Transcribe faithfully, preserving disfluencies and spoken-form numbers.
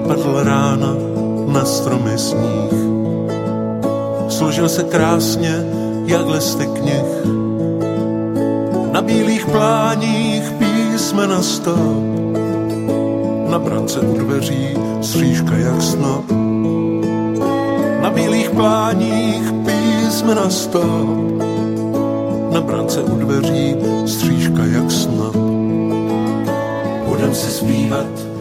padl rána na stromy sníh. Složil se krásně, jak listy knih. Na bílých pláních písmena sto. Na brance u dveří střížka jak snop. Na bílých pláních písmena sto. Na brance u dveří střížka jak snop. Budem si zpívat